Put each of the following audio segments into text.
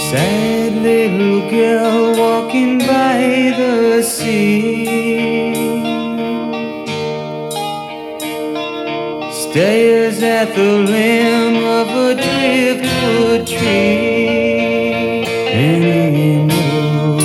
Sad little girl walking by the sea stares at the limb of a driftwood tree anymore.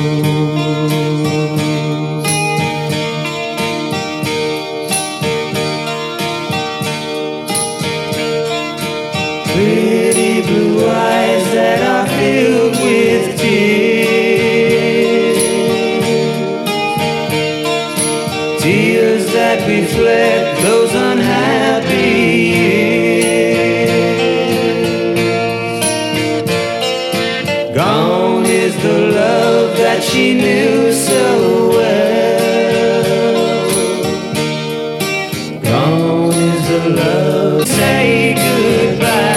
Pretty blue eyes that are filled with tears, tears that reflect those unhappy years. Gone is the love that she knew so well. Gone is the love. Say goodbye.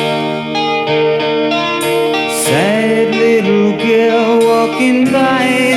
Sad little girl walking by